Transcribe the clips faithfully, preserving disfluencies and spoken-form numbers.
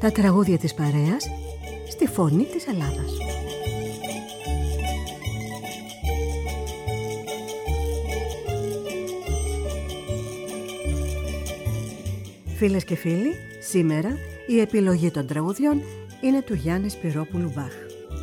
Τα τραγούδια της παρέας στη φωνή της Ελλάδας. Φίλες και φίλοι, σήμερα η επιλογή των τραγουδιών είναι του Γιάννη Σπυρόπουλου Μπαχ.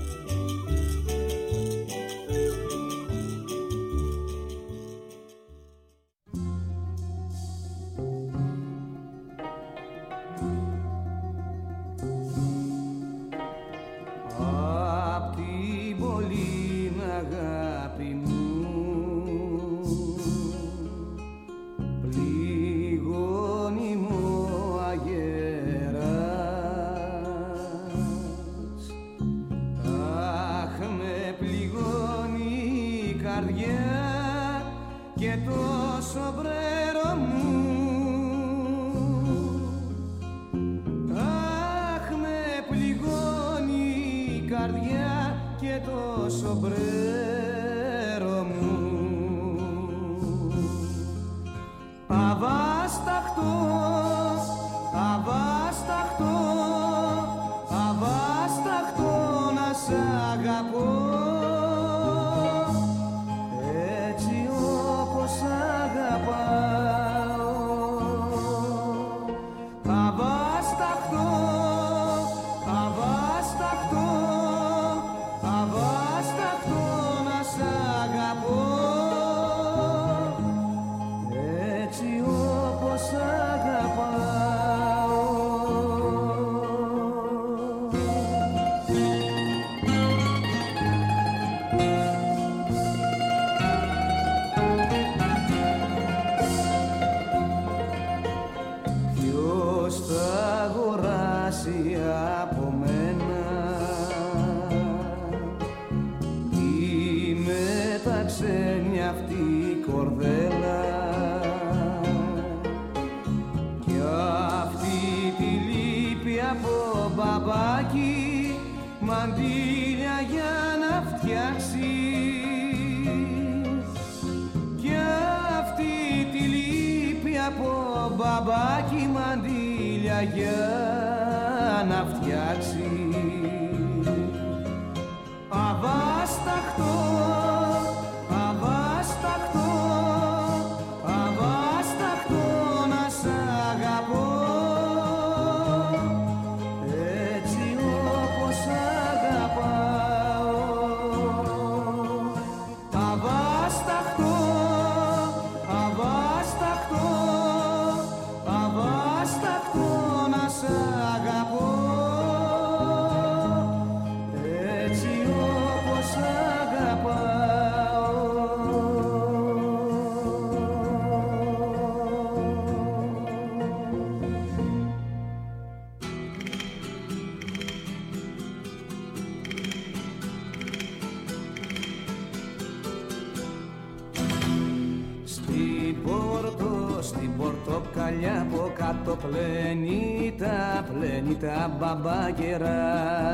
Πλένει τα, πλένει τα μπαμπάκερα.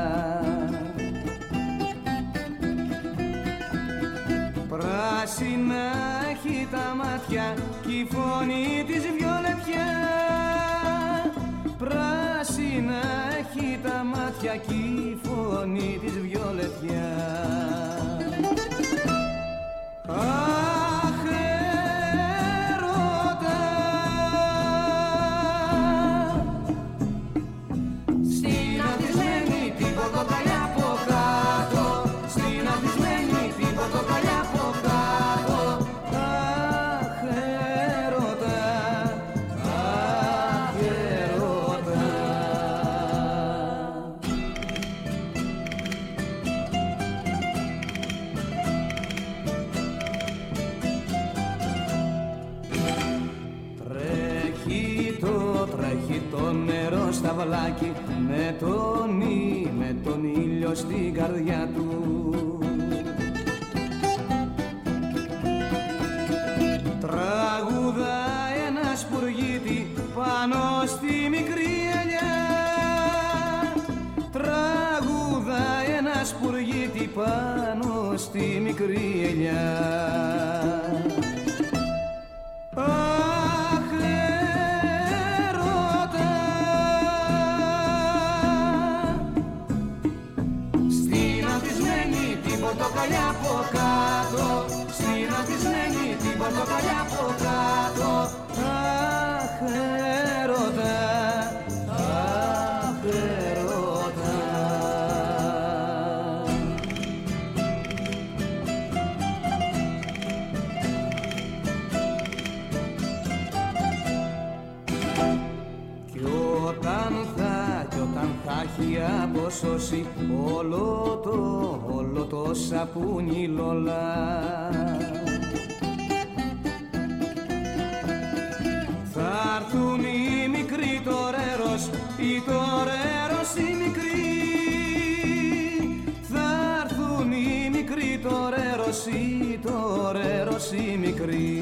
Πράσινα έχει τα μάτια κι η φωνή της βιολετιά. Πράσινα έχει τα μάτια κι η φωνή της βιολετιά. Με τον, με τον ήλιο στην καρδιά του. Τραγουδάει ένα σπουργίτη πάνω στη μικρή ελιά. Τραγουδάει ένα σπουργίτη πάνω στη μικρή ελιά. Αχ, έρωτα, πορτοκαλιά από κάτω, στην ανθισμένη την πορτοκαλιά από κάτω. Αχ, έρωτα, αχ, έρωτα. Κι όταν θα, κι όταν θα έχει αποσώσει όλο το, όλο το σαπούνι λόλα, θα έρθουν οι μικροί τορέρος, οι τορέρος οι μικροί. Θα έρθουν οι μικροί τορέρος, οι τορέρος οι μικροί.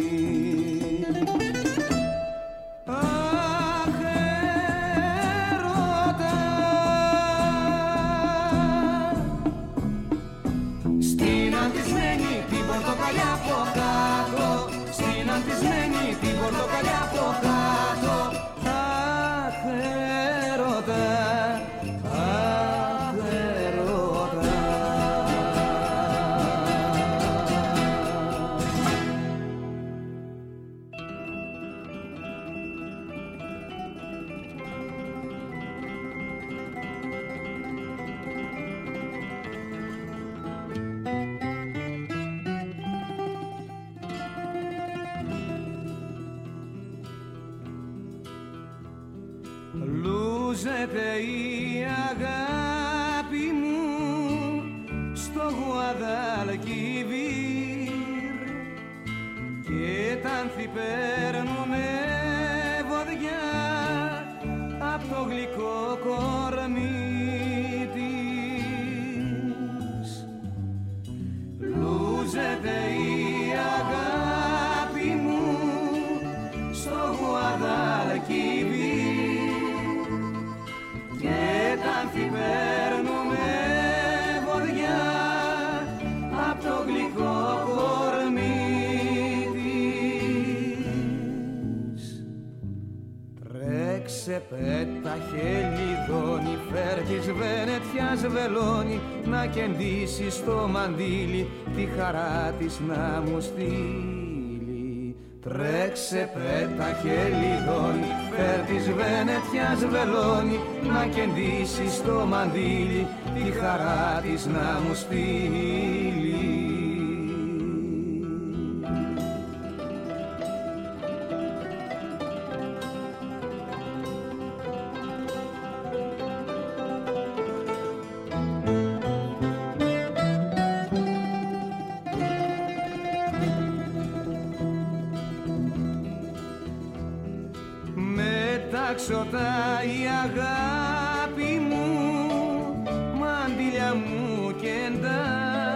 Αχ, έρωτα. Στην ανθισμένη την πορτοκαλιά από κάτω, στην ανθισμένη την πορτοκαλιά από κάτω. Αχ, έρωτα, αχ, έρωτα. Λούζεται η αγάπη μου στο Γουαδαλκιβίρ και τα άνθη παίρνουνε βοδιά απ' το γλυκό κορμί της. Λούζεται η αγάπη μου στο Γουαδαλκιβίρ και τα άνθη παίρνουνε βοδιά απ' το γλυκό κορμί της. Τρέξε, πέτα, χελιδόνι, φέρ της Βενετιάς βελόνι, να κεντήσει στο μαντίλι τη χαρά της να μου στείλει. Τρέξε, πέτα, χελιδόνι, φέρ της Βενετιάς βελόνι, να κεντήσει στο μαντίλι τη χαρά της να μου στείλει. Μετάξωτα η αγάπη μου, μαντήλια μου κεντά,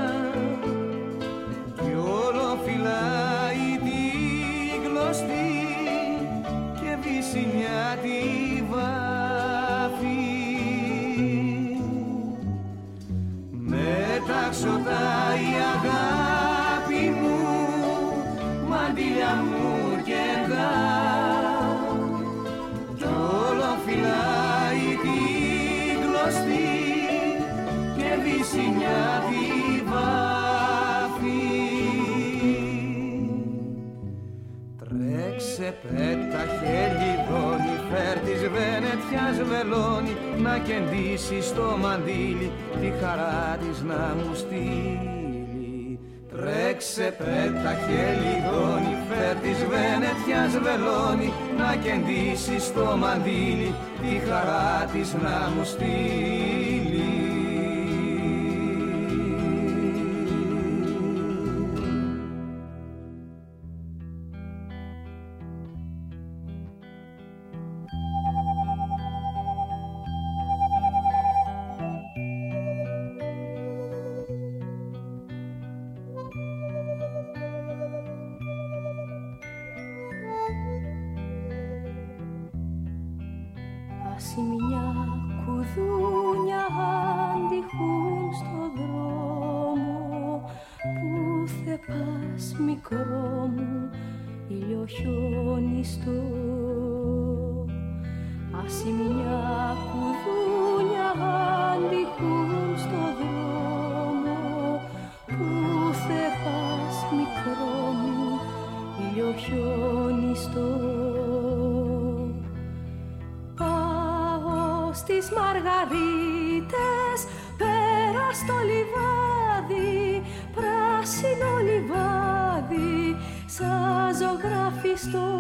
κι όλο φυλάει την κλωστή και βύσει μια τη βάφη. Μετάξωτα η αγάπη μου, μαντήλια μου κεντά, φυλάει την κλωστή και βύσει μια τη βάφη. Τρέξε, πέτα, χελιδόνι, φέρ της Βενετιάς βελόνι, να κεντήσει στο μαντίλι τη χαρά της να μου στείλει. Τρέξε, πέτα, χελιδόνι, φέρ της Βενετιάς βελόνι, να κεντήσει στο μαντίλι τη χαρά της να μου στείλει. Άσε μια κουδούνια αντιχούν στο δρόμο, που θε πας μικρό μου ηλιοχιονιστό. Άσε μια κουδούνια αντιχούν στο δρόμο, τις μαργαρίτες πέρα στο λιβάδι, πράσινο λιβάδι σαν ζωγραφιστό.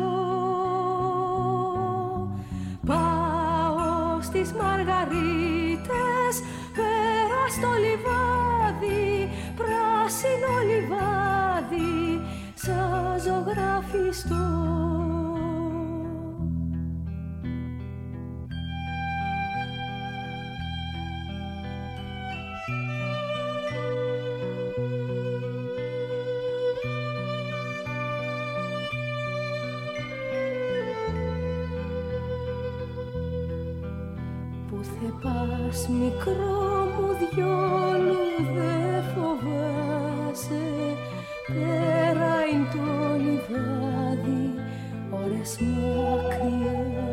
Πάω στις μαργαρίτες πέρα στο λιβάδι, πράσινο λιβάδι σαν ζωγραφιστό. Πας μικρό μου διόλου δε φοβάσαι, πέρα είναι το λιβάδι ώρες μακριά.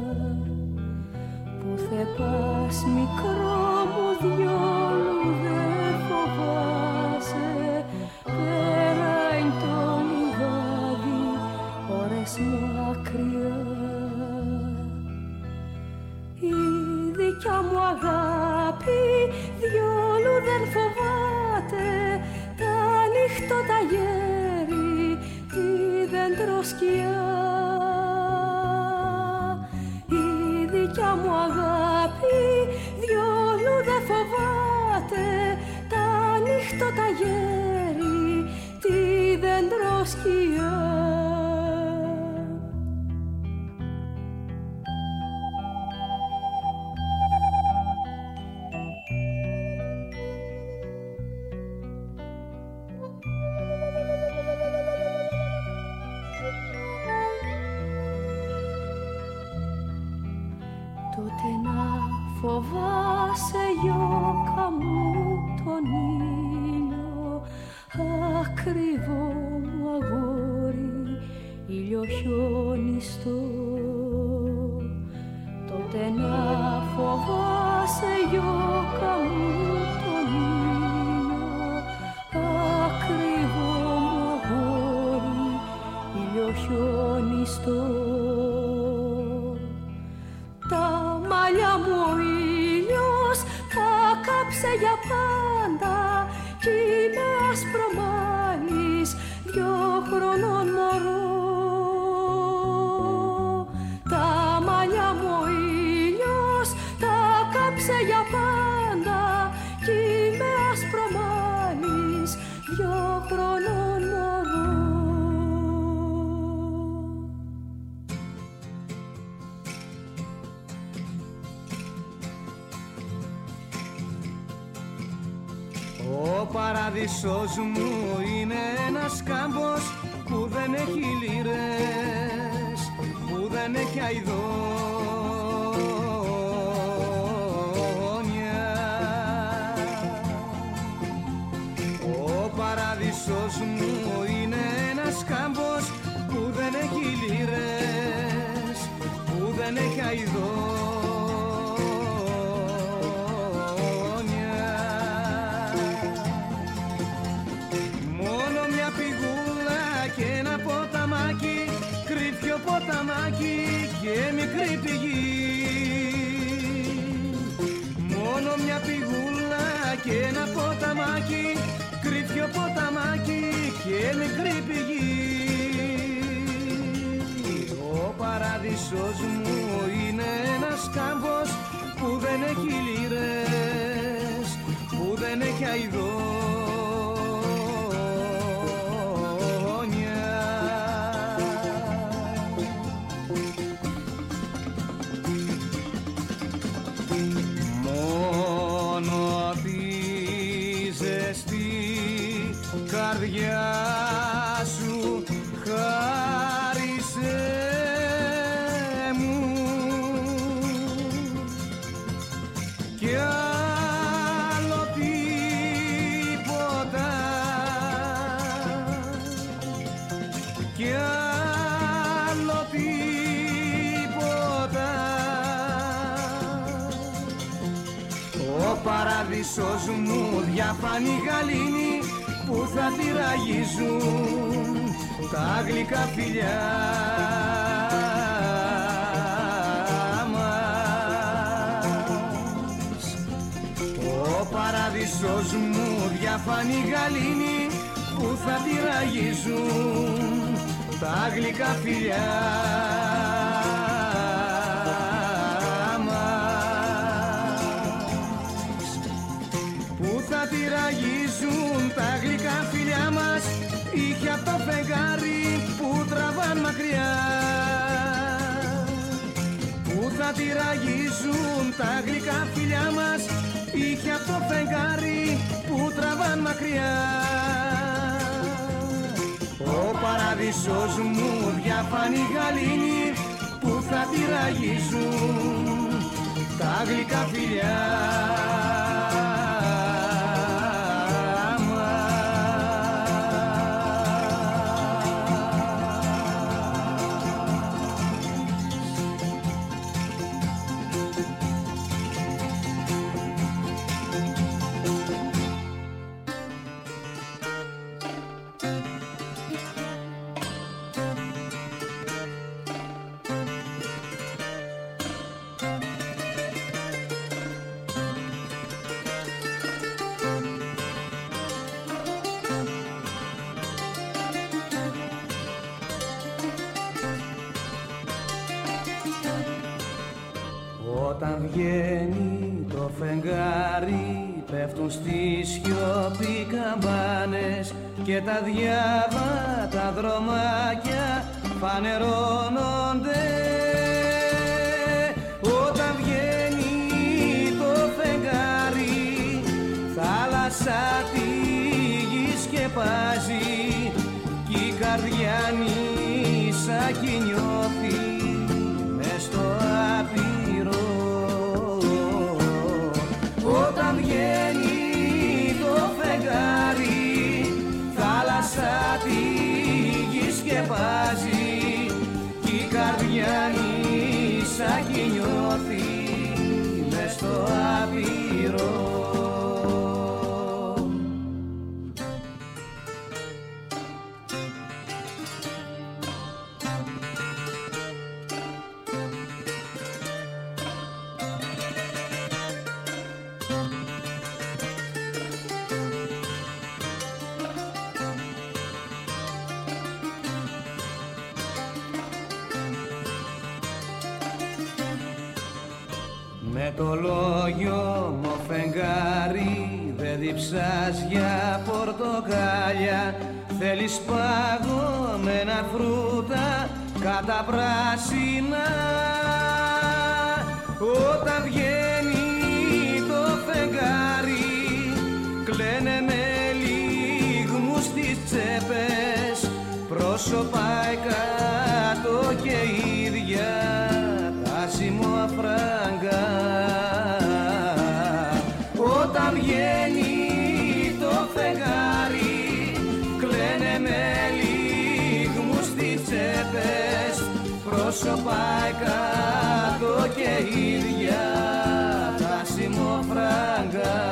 Που θε πας μικρό μου διόλου δε φοβάσαι, πέρα είναι το λιβάδι ώρες μακριά. Δικιά μου αγάπη διόλου δεν φοβάται τα νύχτο τα γέρι, τη δεντροσκιά. Η δικιά μου αγάπη διόλου δεν φοβάται τα νύχτο τα γέρι, τη δεντροσκιά. Φοβάσαι γιώκα μου τον ήλιο, ακριβό μου αγόρι, ήλιο χιονιστό. Τότε να φοβάσαι γιώκα μου τον ήλιο, ακριβό μου αγόρι, ήλιο χιονιστό. Τα μαλλιά μου ο ήλιος θα κάψε για πάντα κι είμαι ασπρομάλης δυο χρονών μωρό. Τα μαλλιά μου ο ήλιος θα κάψε για πάντα κι είμαι ασπρομάλης δυο χρονών μωρό. Ο παράδεισος μου είναι ένας κάμπος που δεν έχει λίρες, που δεν έχει αηδόνια. Ο παράδεισος μου είναι ένας κάμπος που δεν έχει λίρες, που δεν έχει αηδόνια. Ποταμάκι και μικρή πηγή, μόνο μια πηγούλα και ένα ποταμάκι, κρύφιο ποταμάκι και μικρή πηγή. Ο παράδεισος μου είναι ένας κάμπος που δεν έχει λίρες, που δεν έχει αηδόνια. Καρδιά σου χάρισε μου κι άλλο τίποτα, κι άλλο τίποτα. Ο παράδεισος μου διαφάνει γαλήνη που θα τη ραγίζουν τα γλυκά φιλιά μας. Ο παράδεισος μου διαφάνει γαλήνη που θα τη ραγίζουν τα γλυκά φιλιά μας, που θα τη ραγίζουν τα γλυκά φιλιά μας. Είχε απ' το φεγγάρι που τραβάν μακριά, που θα τη ραγίζουν τα γλυκά φιλιά μας. Είχε απ' το φεγγάρι που τραβάν μακριά. Ο παράδεισος μου διαφάνει γαλήνη που θα τη ραγίζουν τα γλυκά φιλιά. Όταν βγαίνει το φεγγάρι πέφτουν στη σιωπή καμπάνες και τα διάβατα δρομάκια φανερώνονται. Όταν βγαίνει το φεγγάρι θάλασσα τη γη σκεπάζει κι η καρδιά νησάκι νιώθει μες στο άπειρο. Όταν βγαίνει το φεγγάρι θάλασσα τη γη σκεπάζει κι η καρδιά νησάκι νιώθει μες στο άπειρο. Με το λόγιο μου φεγγάρι δεν διψάς για πορτοκάλια. Θέλεις παγωμένα φρούτα κατά πράσινα. Όταν βγαίνει το φεγγάρι κλαίνε με λίγμους στις τσέπες, πρόσωπα κάτω και ίδια τα σημοφράγκα. Όταν βγαίνει το φεγγάρι κλαίνε με λίγμους στις τσέπες, πρόσωπα κάτω και ίδια τα σημοφράγκα.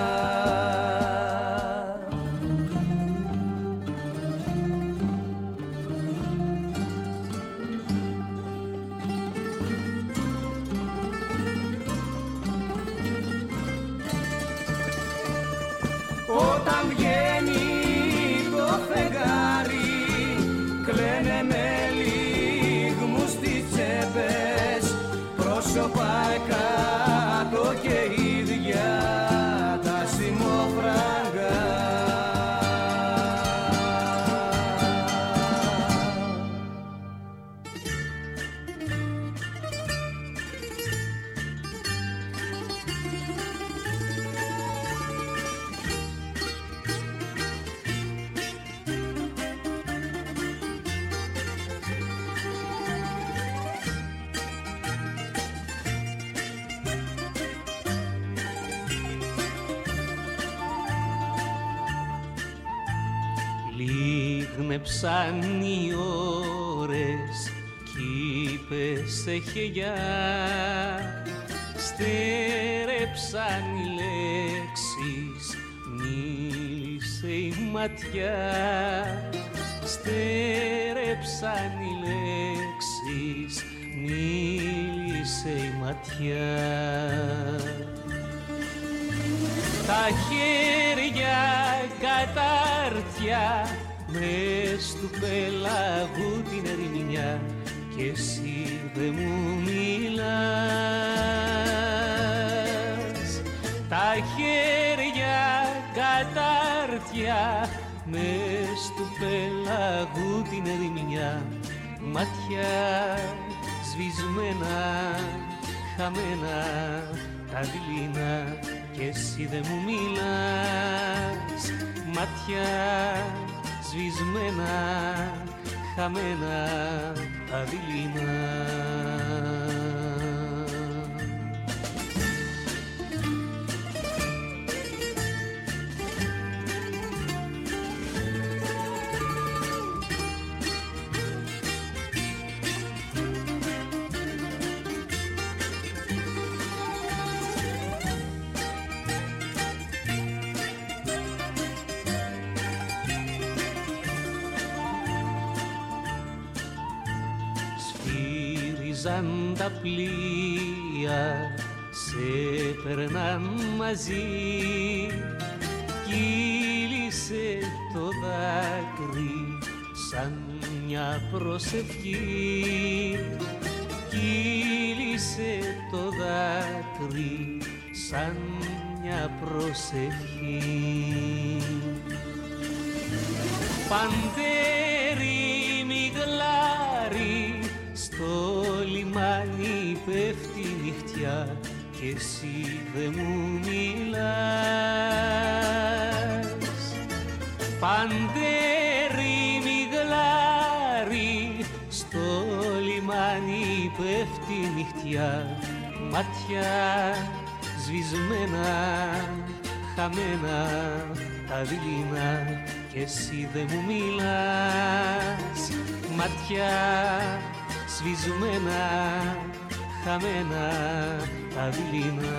Όταν βγαίνει το φεγγάρι κλαίνε με λίγμους στις τσέπες, πρόσωπα κάτω και ίδια τα σημοφράγκα. Λίγνεψαν οι ώρες κι είπε σε χελιά, στέρεψαν οι λέξεις, μίλησε η ματιά. Στέρεψαν οι λέξεις, μίλησε η ματιά. τα χέρια κατάρτια μες του πέλαγου την ερημινιά κι εσύ δε μου μιλάς. Τα χέρια κατάρτια μες του πέλαγου την ερημινιά, μάτια σβησμένα, χαμένα τα δειλινά κι εσύ δε μου μιλάς. Μάτια σβησμένα, χαμένα τα δειλινά. Σφύριζαν τα πλοία, σε περνάν μαζί, κύλησε το δάκρυ σαν μια προσευχή. Κύλησε το δάκρυ σαν μια προσευχή. Παντέρι μιγλάρι στο λιμάνι πέφτει νυχτιά κι εσύ δε μου μιλάς. Παντέρι μιγλάρι στο λιμάνι πέφτει νυχτιά, μάτια σβησμένα, χαμένα τα δειλινά κι εσύ δε μου μιλάς. Μάτια σβησμένα, χαμένα τα δειλινά.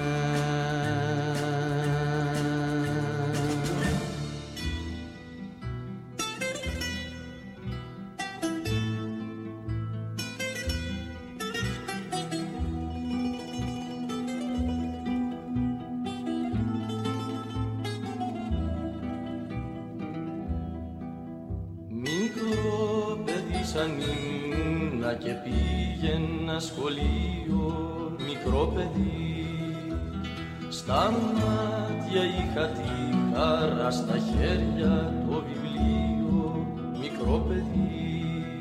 Μικρό παιδί σαν ήμουνα και πήγαινα σχολείο, μικρό παιδί, στα μάτια είχα τη χαρά, στα χέρια το βιβλίο, μικρό παιδί.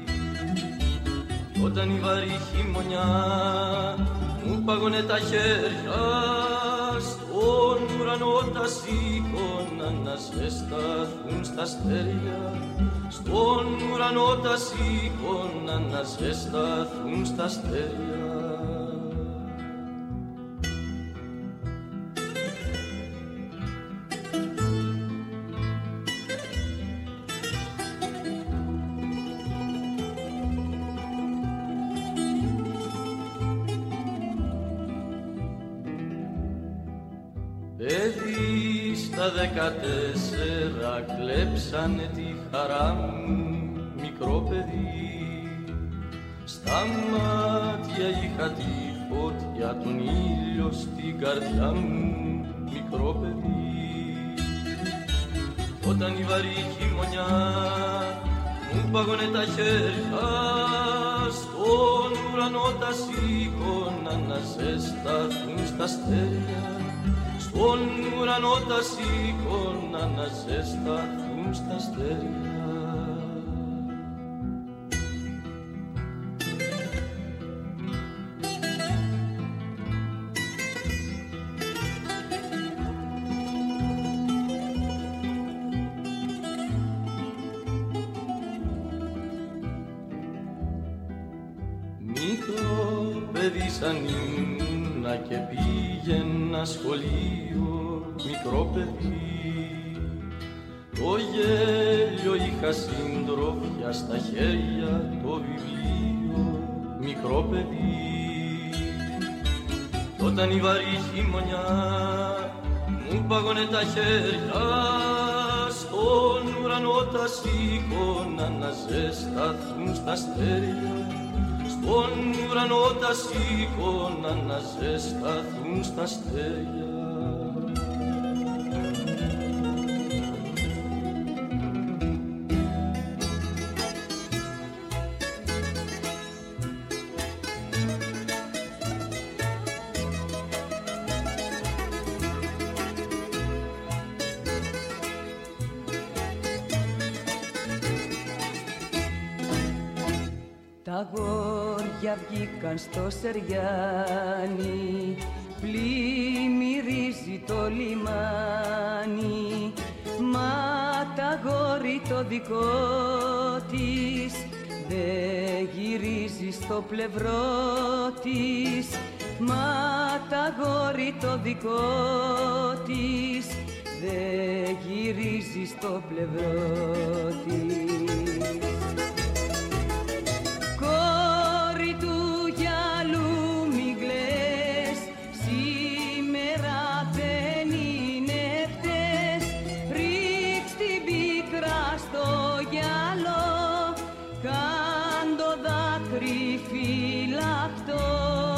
Όταν η βαρύ χειμωνιά μου πάγωνε τα χέρια, στον ουρανό τα σήκωνα να ζεσταθούν στα αστέρια. Στον ουρανό τα σήκωνα να ζεσταθούν στα αστέρια. Παιδί στα δεκατέσσερα κλέψανε τη χαρά μου, μικρό παιδί. Στα μάτια είχα τη φωτιά, τον ήλιο στην καρδιά μου, μικρό παιδί. Όταν η βαρύ χειμωνιά μου πάγωνε τα χέρια, στον ουρανό τα σήκωνα να ζεσταθούν στα αστέρια. Στον ουρανό τα σήκωνα να ζεσταθούν στα αστέρια. Μικρό παιδί σαν ήμουνα και πήγαινα σχολείο, μικρό παιδί. Το γέλιο είχα συντρόφια, στα χέρια το βιβλίο, μικρό παιδί. Όταν η βαρύ χειμωνιά μου πάγωνε τα χέρια, στον ουρανό τα σήκωνα να ζεσταθούν στα αστέρια. Στον ουρανό τα σήκωνα να ζεσταθούν στα αστέρια. λόγια βγήκαν στο Σεριάνι, πλημμυρίζει το λιμάνι, μα τα γόρι το δικό της δε γυρίζει στο πλευρό της, μα τα γόρι το δικό της δε γυρίζει στο πλευρό της. Κόρη του γυαλού μη κλαις, σήμερα δεν είναι χτες, ρίξ την πίκρα στο γυαλό, κάν το δάκρυ φυλαχτό.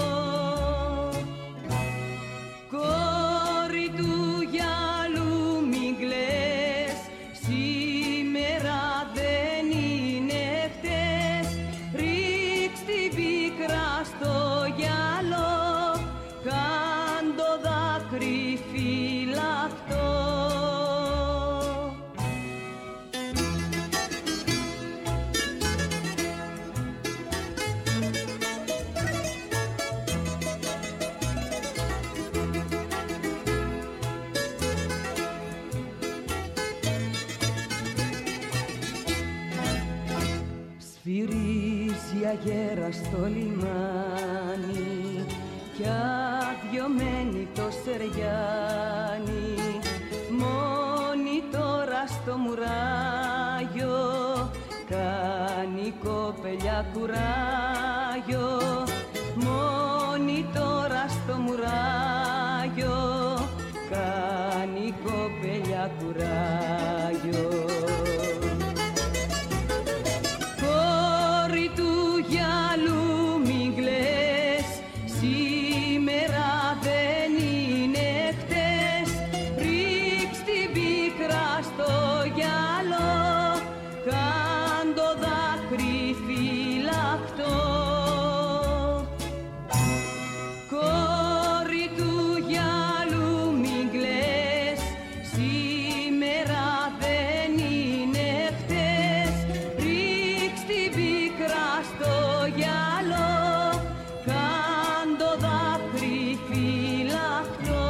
Κόρη του γυαλού μη κλαις, σήμερα δεν είναι χτες, ρίξ την πίκρα στο γυαλό, κάν το δάκρυ φυλαχτό. Σφυρίζει αγέρα στο λιμάνι κι αδειωμένη το Σεριάνι, μόνη τώρα στο μουράγιο κάνει κοπελιά κουράγιο, μόνη τώρα στο μουράγιο κάνει κοπελιά κουράγιο. Κόρη του γυαλού μη κλαις, σήμερα δεν είναι χτες, ρίξ την πίκρα στο γυαλό, κάν το δάκρυ φυλαχτό. Κόρη του γυαλού μη κλαις, σήμερα δεν είναι χτες, ρίξ την πίκρα στο γυαλό, κάν το δάκρυ φυλαχτό.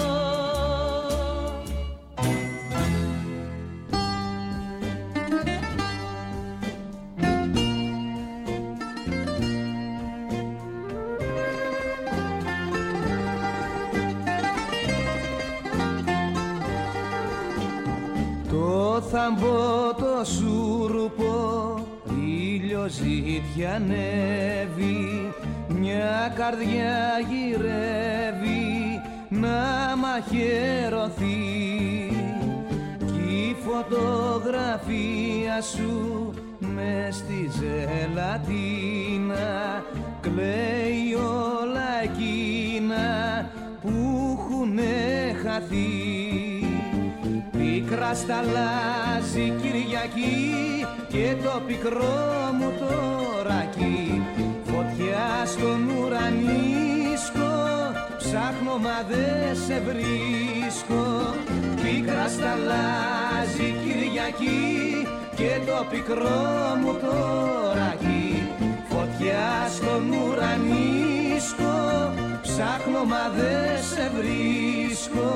Το θαμπό το σούρουπο ήλιος ζητιανεύει, μια καρδιά γυρεύει να μαχαιρωθεί, κι η φωτογραφία σου μες στη ζελατίνα κλαίει όλα εκείνα που έχουνε χαθεί. Πίκρα σταλάζει Κυριακή και το πικρό μου το ρακί, φωτιά στον ουρανίσκο, ψάχνω μα δε σε βρίσκω. Πίκρα σταλάζει Κυριακή και το πικρό μου το ρακί, φωτιά στον ουρανίσκο, ψάχνω μα δε σε βρίσκω.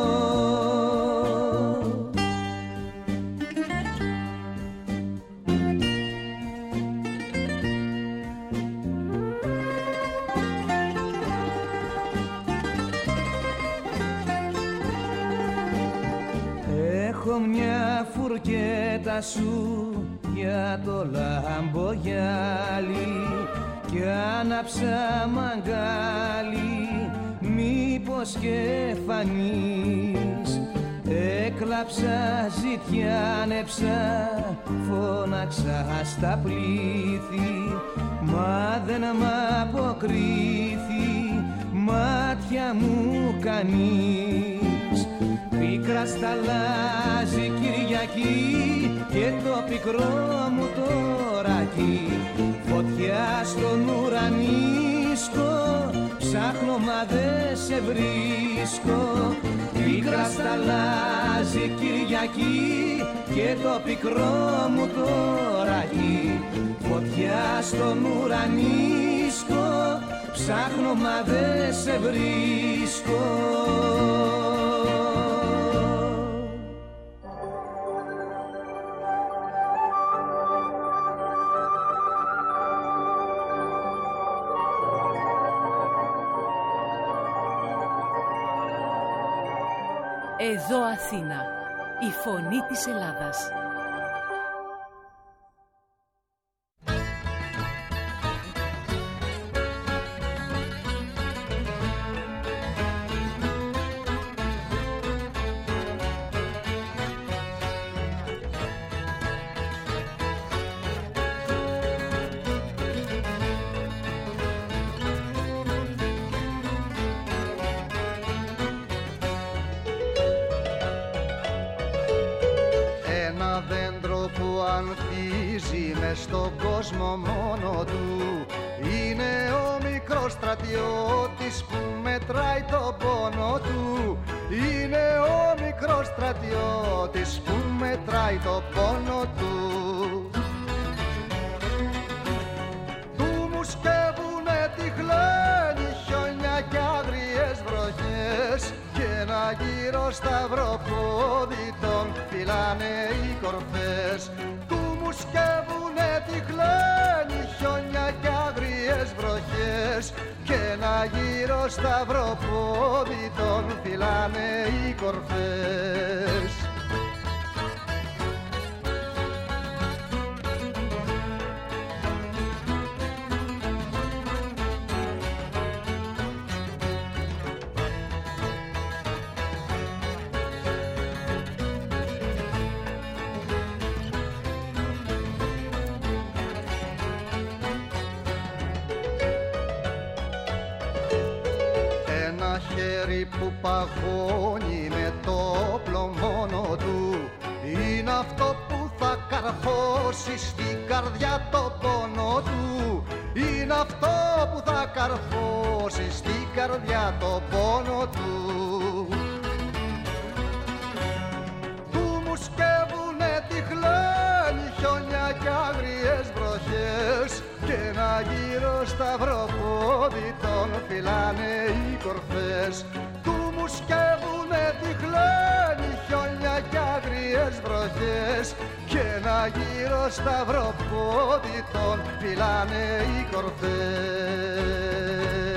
Έχω μια φουρκέτα σου για το λαμπογιάλι κι άναψα μαγκάλι, μήπως και φανείς. Έκλαψα, ζητιάνεψα, φώναξα στα πλήθη, μα δεν μ' αποκρίθη μάτια μου κανείς. Πίκρα σταλάζει Κυριακή και το πικρό μου το ρακί, φωτιά στον ουρανίσκο, ψάχνω μα δε σε βρίσκω. Πίκρα σταλάζει Κυριακή και το πικρό μου το ραγί. Φωτιά στον ουρανίσκο, ψάχνω μα δε σε βρίσκω. Εδώ Αθήνα, η φωνή της Ελλάδας. Στον κόσμο μόνο του είναι ο μικρός στρατιώτης που μετράει το πόνο του. Είναι ο μικρός στρατιώτης που μετράει το πόνο του. Του μου σκεύουνε τυχλένοι χιόνια κι άγριες βροχές και ένα γύρο σταυροπόδι τον φυλάνε οι κορφές. Του μου σκεύουνε τυχλένοι χιόνια κι άγριες βροχές και ένα γύρο σταυροπόδι τον φυλάνε οι κορφές. Που παγώνει με το όπλο μόνο του είναι αυτό που θα καρφώσει στην καρδιά το πόνο του. Είναι αυτό που θα καρφώσει στην καρδιά το πόνο του. Του μου σκεύουνε τυχλένοι χιόνια κι άγριες βροχές και ένα γύρο σταυροπόδι τον φυλάνε οι κορφές. Του μου σκεύουνε τυχλένοι χιόνια κι άγριες βροχές και ένα γύρο σταυροπόδι τον φυλάνε οι κορφές.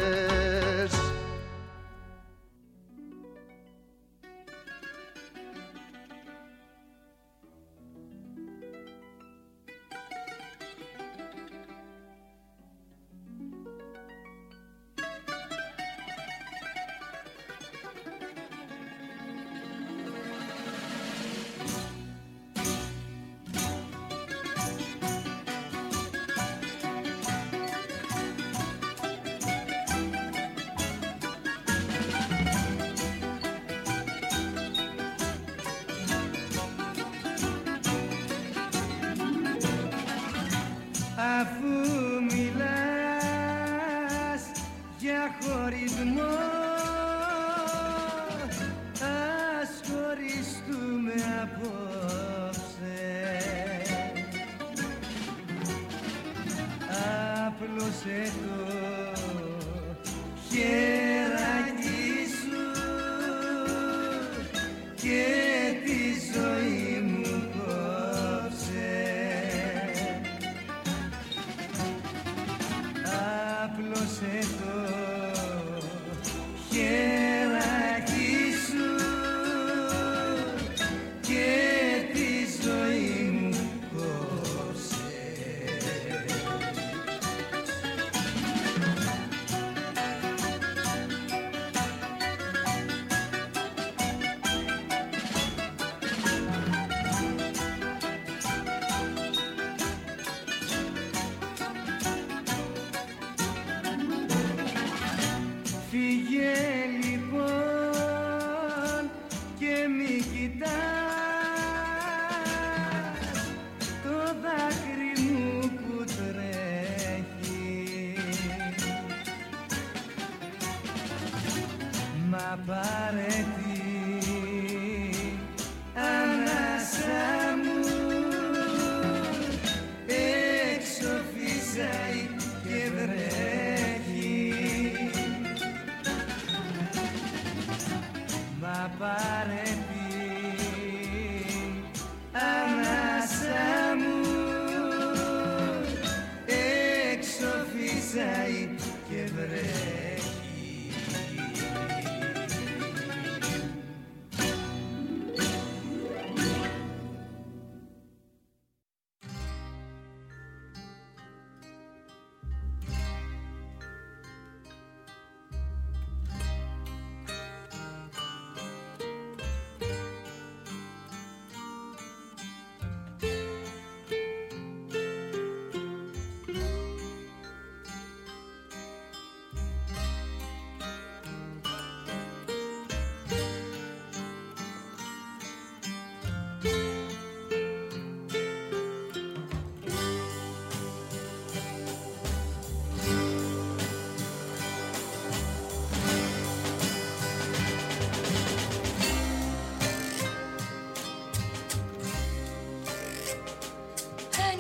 Αφού μιλάς για χωρισμό, ας χωριστούμε απόψε. Άπλωσε το χεράκι σου και τη ζωή μου κόψε. Άπλωσε το χεράκι σου και τη ζωή μου κόψε. Φύγε λοιπόν και μη κοιτάς το δάκρυ μου που τρέχει. Μα πάρε την ανάσα μου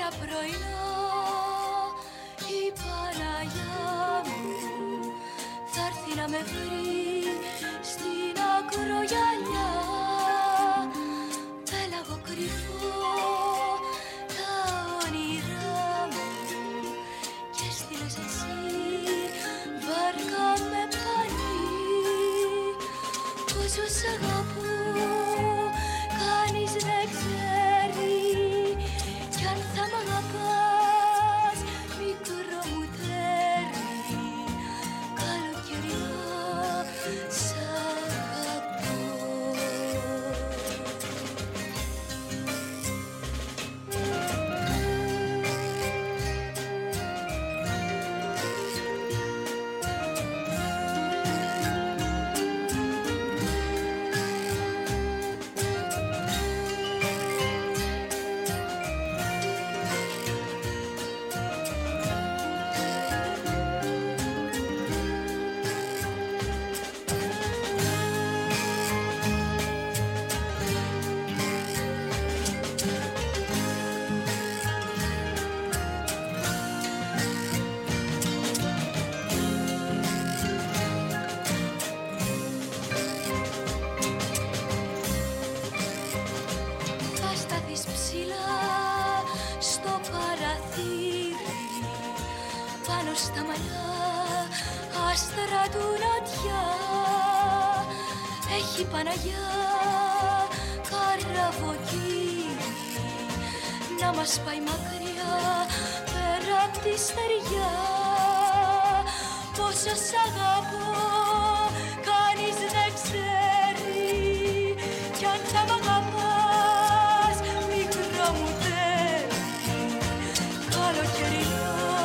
ένα πρωινό η Παναγιά μου θα έρθει να με βρει στην ακρογιαλιά. Πέλαγο κρυφό τα όνειρά μου και στείλες εσύ βάρκα με πανί. Πόσο σ' αγαπώ κανείς δεν ξέρει κι αν θα μ' αγαπάς μικρό μου τέρι. Καλοκαιρινά σ' αγαπώ. Στα μαλλιά άστρα του νοτιά έχει Παναγιά καραβοκύρι να μας πάει μακριά πέρα απ' τη στεριά. Πόσο σ' αγαπώ κανείς δεν ξέρει κι αν θα μ' αγαπάς μικρό μου τέρι. Καλοκαιρινά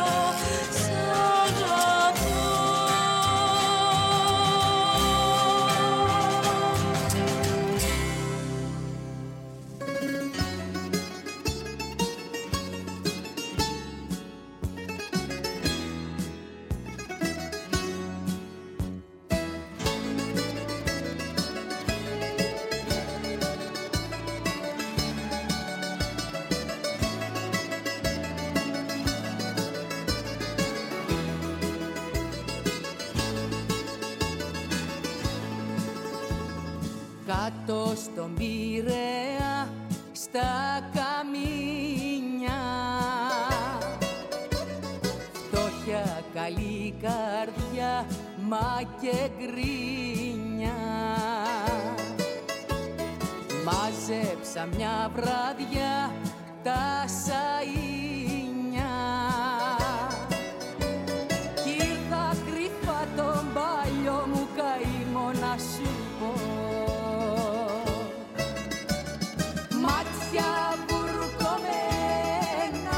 κάτω στον Πειραιά στα καμίνια, φτώχεια, καλή καρδιά, μα και γκρίνια. Μάζεψα μια βράδια τα σαΐνια κι ήρθα κρυφά τον παλιό μου καημό να σου πω. Μάτια βουρκωμένα,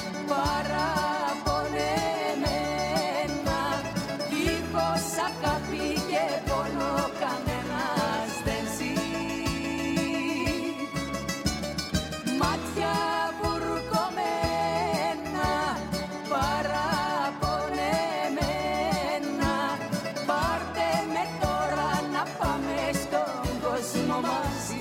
παραπονεμένα, δίχως αγάπη και πόνο κανένας δεν ζει. Μάτια βουρκωμένα, παραπονεμένα, πάρτε με τώρα να πάμε στον κόσμο μαζί.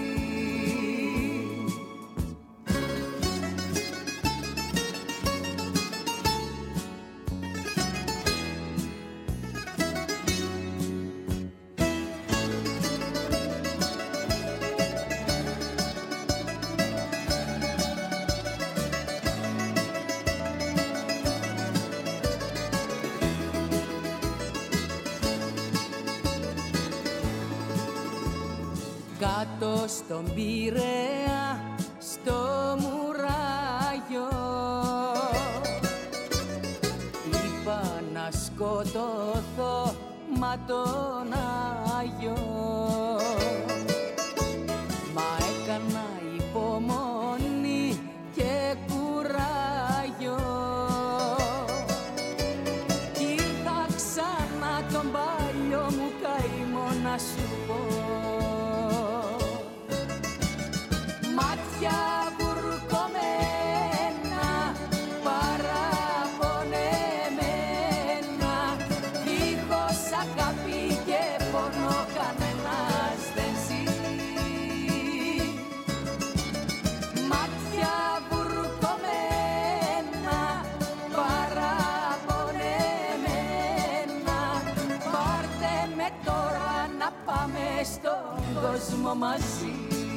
Κάτω στον Πειραιά, στο μουράγιο, είπα να σκοτωθώ, μα τον Άγιο. Μα έκανα υπομονή και κουράγιο κι ήρθα ξανά τον παλιό μου καημό να σου πω. Μάτια βουρκωμένα, παραπονεμένα, δίχως αγάπη και πόνο κανένα μαζί.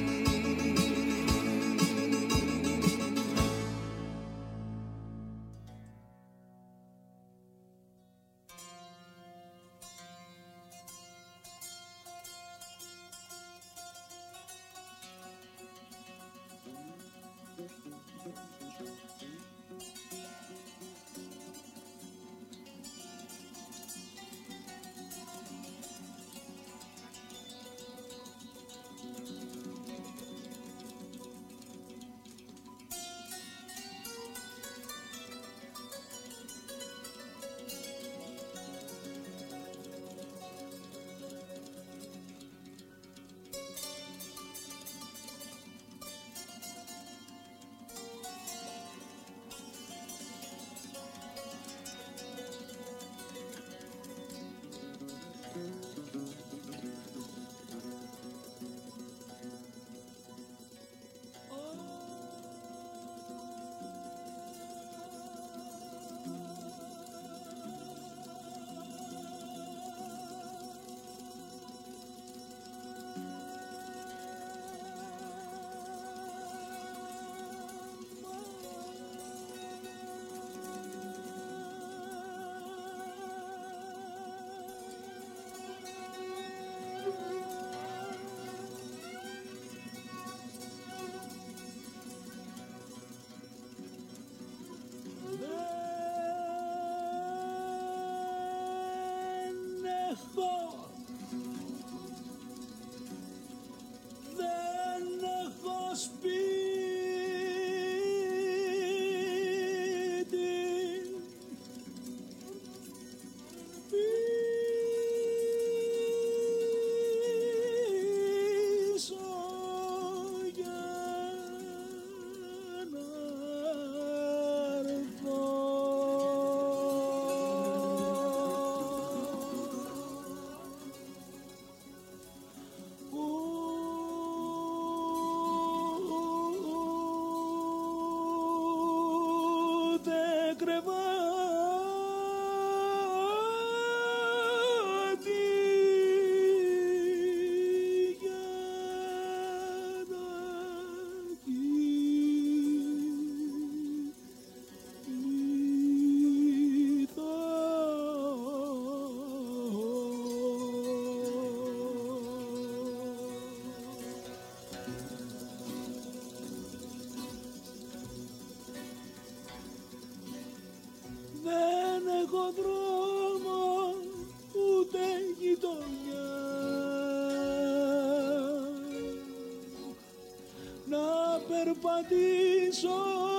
περπατήσω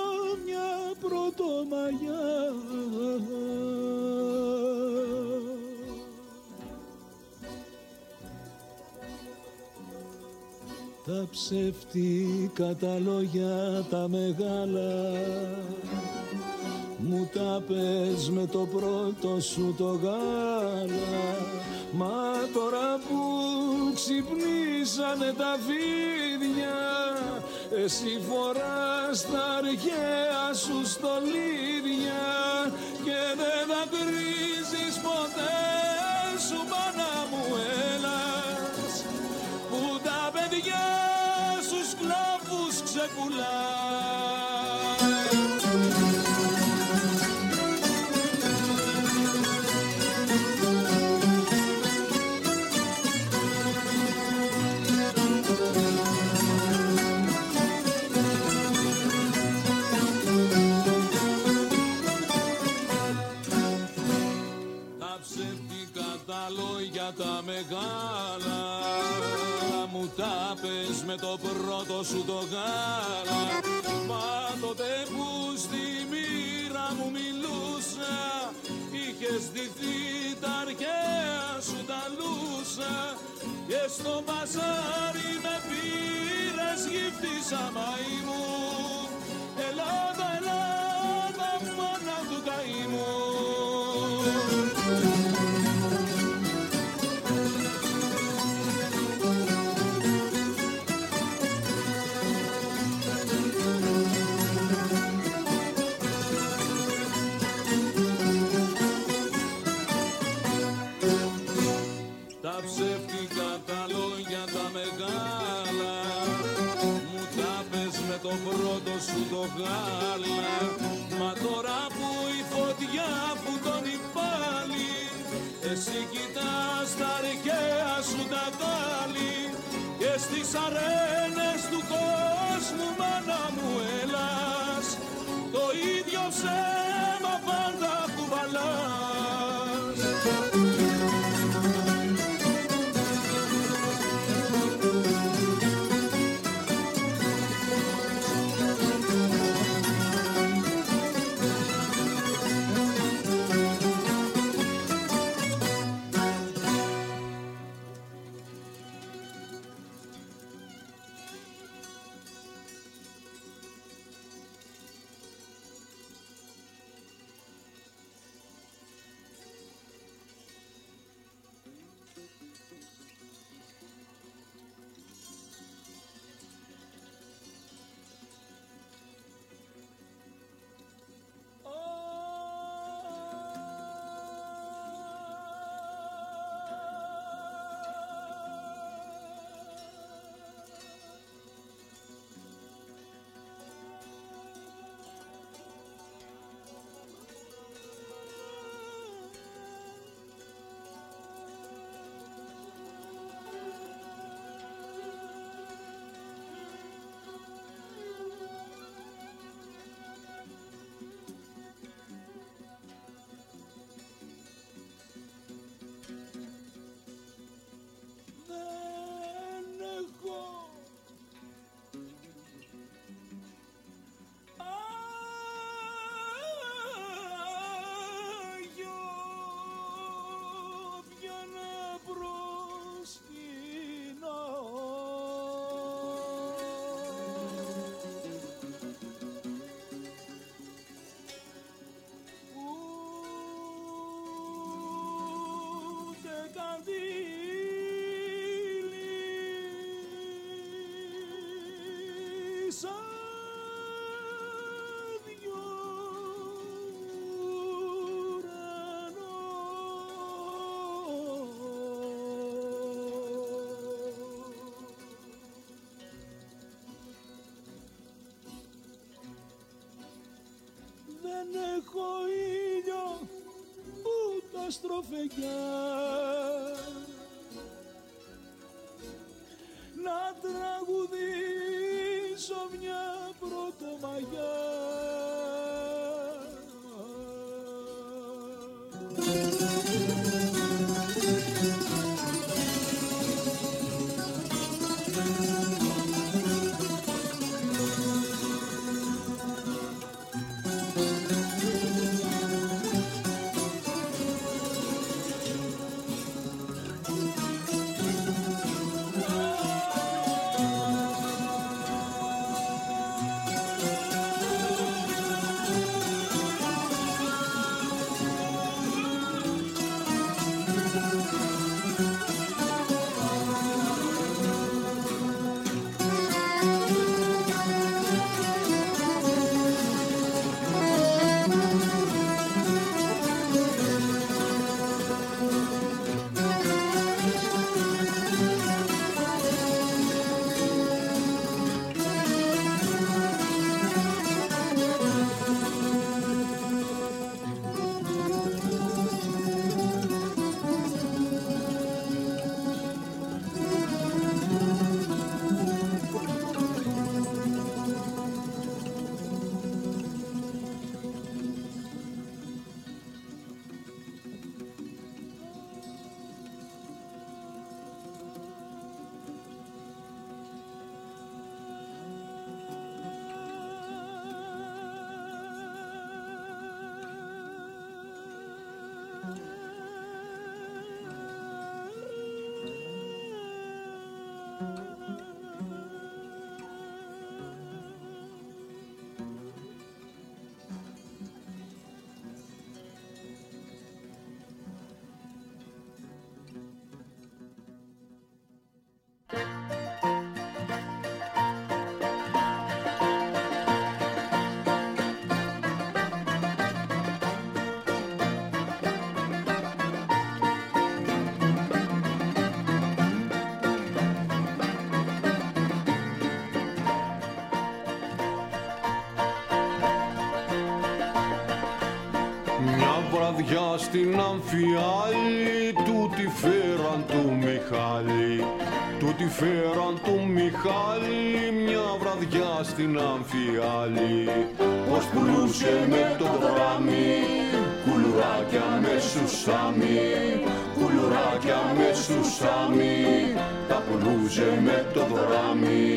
μια πρωτομαγιά. Τα ψεύτικα τα λόγια τα μεγάλα μου τα πες με το πρώτο σου το γάλα. Μα τώρα που ξυπνήσανε τα φίδια, εσύ φοράς τα αρχαία σου στολίδια και δεν δακρύζεις ποτέ σου, μάνα μου έλας, που τα παιδιά σου σκλάβους ξεκουλάς. Τα μεγάλα μου τα πες με το πρώτο σου το γάλα. Μα τότε που στη μοίρα μου μιλούσα, είχες ντυθεί τα αρχαία σου τα λούσα και στο μπαζάρι με πήρες γύφτησα μαϊμού. Ελλάδα, Ελλάδα, μάνα του καημού. Τα ψεύτικα τα λόγια τα μεγάλα το πρώτο σου το γάλα. Μα τώρα που η φωτιά φουντώνει πάλι, εσύ κοιτάς τα αρχαία σου τα βάλει και στις αρένες του κόσμου, μάνα μου, έλας, το ίδιο ψέμα πάντα κουβαλάς. Στροφεγιά να τραγουδήσω μια πρωτομαγιά. βραδιά στην Αμφιάλη, τούτη φέραν του Μιχάλη. Τούτη φέραν του Μιχάλη, μια βραδιά στην Αμφιάλη. Πως πουλούσε με το δράμι, κουλουράκια με σουσάμι, κουλουράκια με σουσάμι, τα πουλούσε με το δράμι.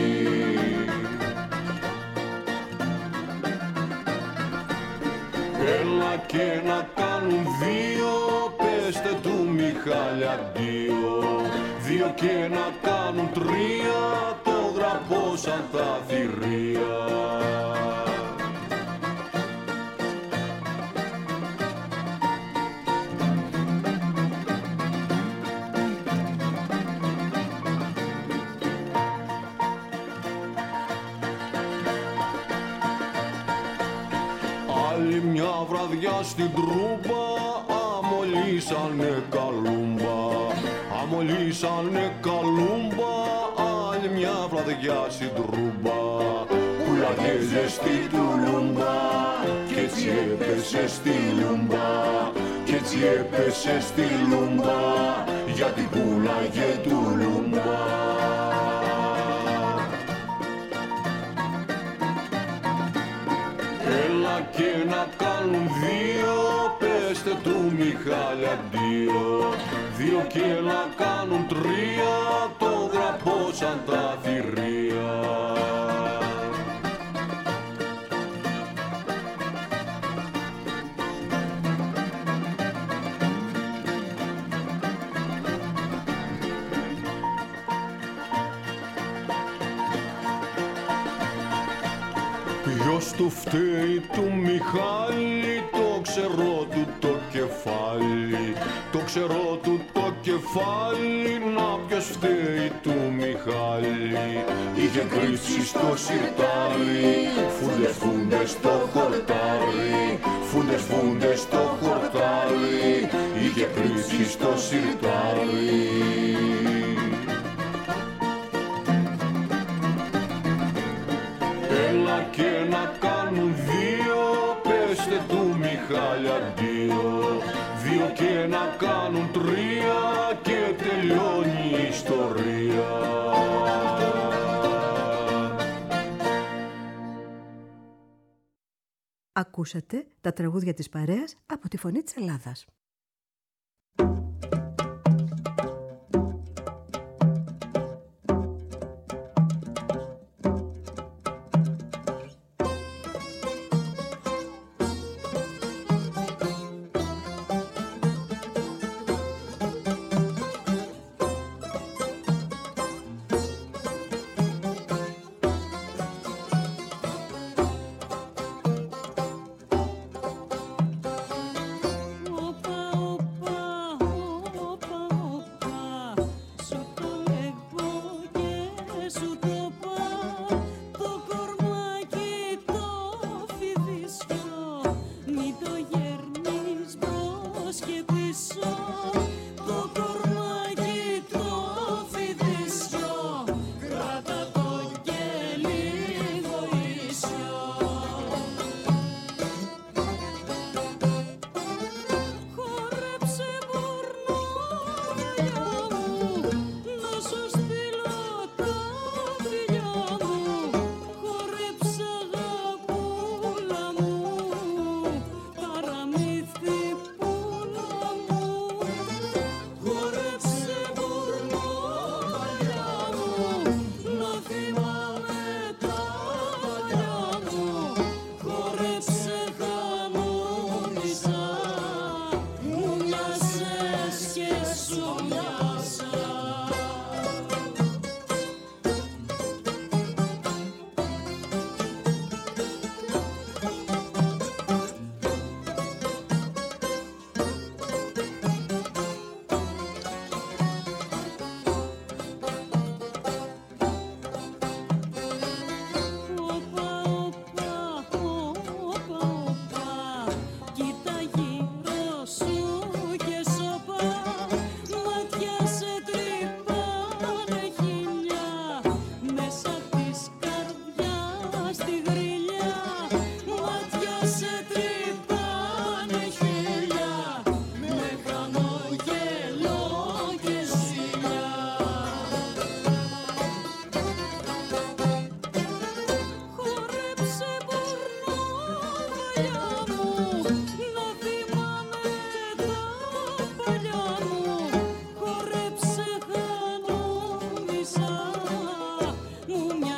Έλα και να κάνουν δύο, πέστε του Μιχάλη αντίο. Δύο και να κάνουν τρία, το γραπώ σαν τα θηρία. Άλλη μια βραδιά στην Τρούμπα, αμολύσανε καλούμπα. Αμολύσανε καλούμπα, άλλη μια βραδιά στην Τρούμπα. Πουλάγε ζεστή του λούμπα, κι έτσι έπεσε στη λούμπα. Κι έτσι έπεσε στη λούμπα, γιατί πουλάγε του λούμπα. Έλα και να κάνουν δύο, πέστε του Μιχάλη αντίο. Δύο και να κάνουν τρία, το γραπώ σαν τα θηρία. Ποιος του φταίει του Μιχάλη, το ξερό του το κεφάλι. Το ξερό του το κεφάλι, να ποιος φταίει του Μιχάλη. Είχε κρύψει στο σιρτάρι, φούντες φούντες στο χορτάρι. Φούντες φούντες στο χορτάρι, είχε κρύψει στο σιρτάρι. Έλα και να κάνουν δύο, πέστε του Μιχάλη αντίο. Δύο και να κάνουν τρία και τελειώνει η ιστορία. Ακούσατε τα τραγούδια της παρέας από τη Φωνή της Ελλάδας. Ο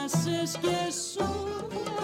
θάλασσες και σώμα